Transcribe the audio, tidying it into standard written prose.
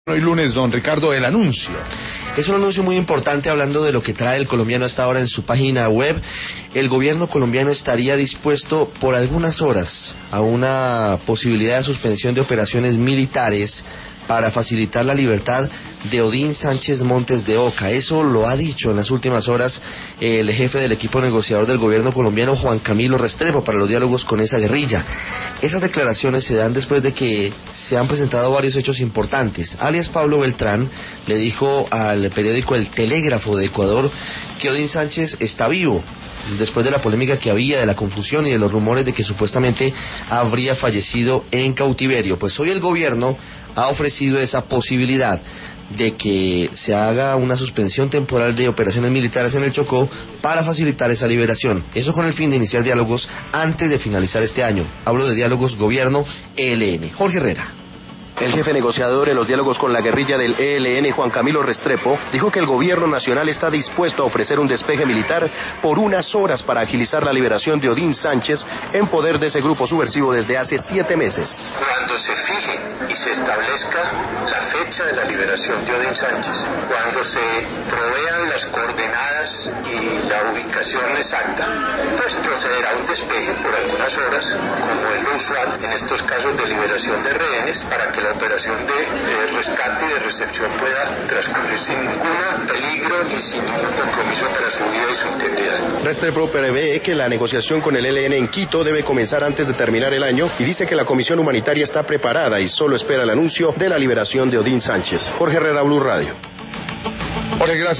Hoy lunes, don Ricardo, el anuncio. Es un anuncio muy importante hablando de lo que trae el colombiano hasta ahora en su página web. El gobierno colombiano estaría dispuesto por algunas horas a una posibilidad de suspensión de operaciones militares para facilitar la libertad de Odín Sánchez Montes de Oca. Eso lo ha dicho en las últimas horas el jefe del equipo negociador del gobierno colombiano, Juan Camilo Restrepo, para los diálogos con esa guerrilla. Esas declaraciones se dan después de que se han presentado varios hechos importantes. Alias Pablo Beltrán le dijo al periódico El Telégrafo de Ecuador que Odín Sánchez está vivo, después de la polémica que había, de la confusión y de los rumores de que supuestamente habría fallecido en cautiverio. Pues hoy el gobierno ha ofrecido esa posibilidad de que se haga una suspensión temporal de operaciones militares en el Chocó para facilitar esa liberación. Eso con el fin de iniciar diálogos antes de finalizar este año. Hablo de diálogos gobierno-ELN. Jorge Herrera. El jefe negociador en los diálogos con la guerrilla del ELN, Juan Camilo Restrepo, dijo que el gobierno nacional está dispuesto a ofrecer un despeje militar por unas horas para agilizar la liberación de Odín Sánchez, en poder de ese grupo subversivo desde hace 7 meses. Cuando se fije y se establezca la fecha de la liberación de Odín Sánchez, cuando se provean las coordenadas y la ubicación exacta, pues procederá un despeje por algunas horas, como es lo usual en estos casos de liberación de rehenes, para que la operación de rescate y de recepción pueda transcurrir sin ningún peligro ni sin ningún compromiso para su vida y su integridad. Restrepo prevé que la negociación con el ELN en Quito debe comenzar antes de terminar el año y dice que la comisión humanitaria está preparada y solo espera el anuncio de la liberación de Odín Sánchez. Jorge Herrera, Blue Radio. Jorge, gracias.